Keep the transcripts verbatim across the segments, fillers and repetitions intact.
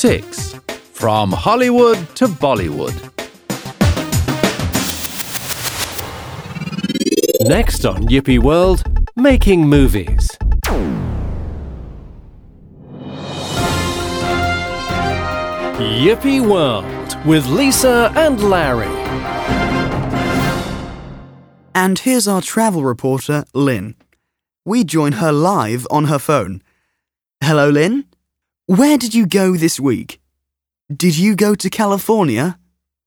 six. From Hollywood to Bollywood. Next on Yippee World, making movies. Yippee World with Lisa and Larry. And here's our travel reporter, Lynn. We join her live on her phone. Hello, Lynn. Where did you go this week? Did you go to California?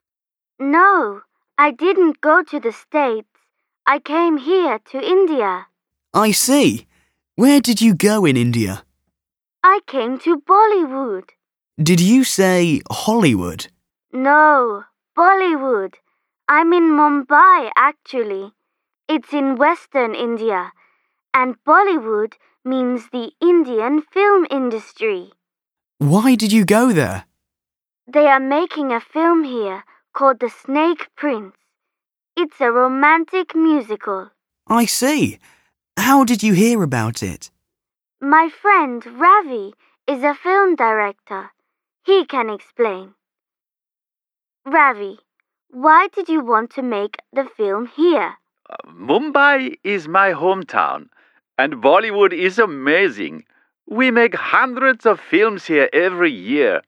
No, I didn't go to the States. I came here to India. I see. Where did you go in India? I came to Bollywood. Did you say Hollywood? No, Bollywood. I'm in Mumbai, actually. It's in Western India. And Bollywood means the Indian film industry. Why did you go there? They are making a film here called The Snake Prince. It's a romantic musical. I see. How did you hear about it? My friend Ravi is a film director. He can explain. Ravi, why did you want to make the film here? Uh, Mumbai is my hometown, and Bollywood is amazing. We make hundreds of films here every year.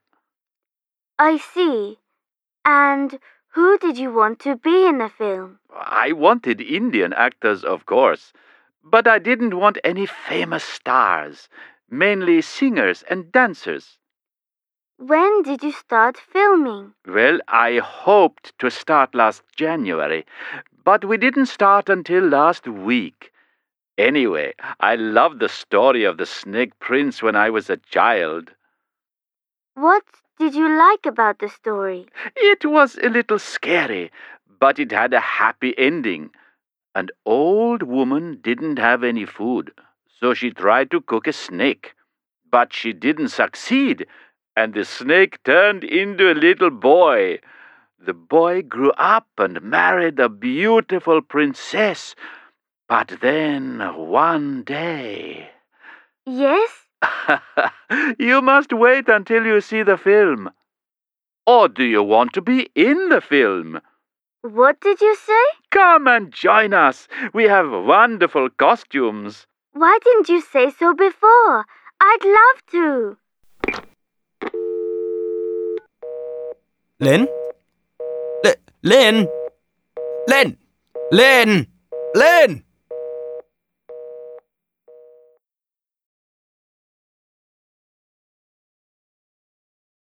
I see. And who did you want to be in the film? I wanted Indian actors, of course, but I didn't want any famous stars, mainly singers and dancers. When did you start filming? Well, I hoped to start last January, but we didn't start until last week. Anyway, I loved the story of the Snake Prince when I was a child. What did you like about the story? It was a little scary, but it had a happy ending. An old woman didn't have any food, so she tried to cook a snake. But she didn't succeed, and the snake turned into a little boy. The boy grew up and married a beautiful princess. But then, one day... Yes? You must wait until you see the film. Or do you want to be in the film? What did you say? Come and join us. We have wonderful costumes. Why didn't you say so before? I'd love to. Lynn? L- Lynn? Lynn? Lynn? Lynn?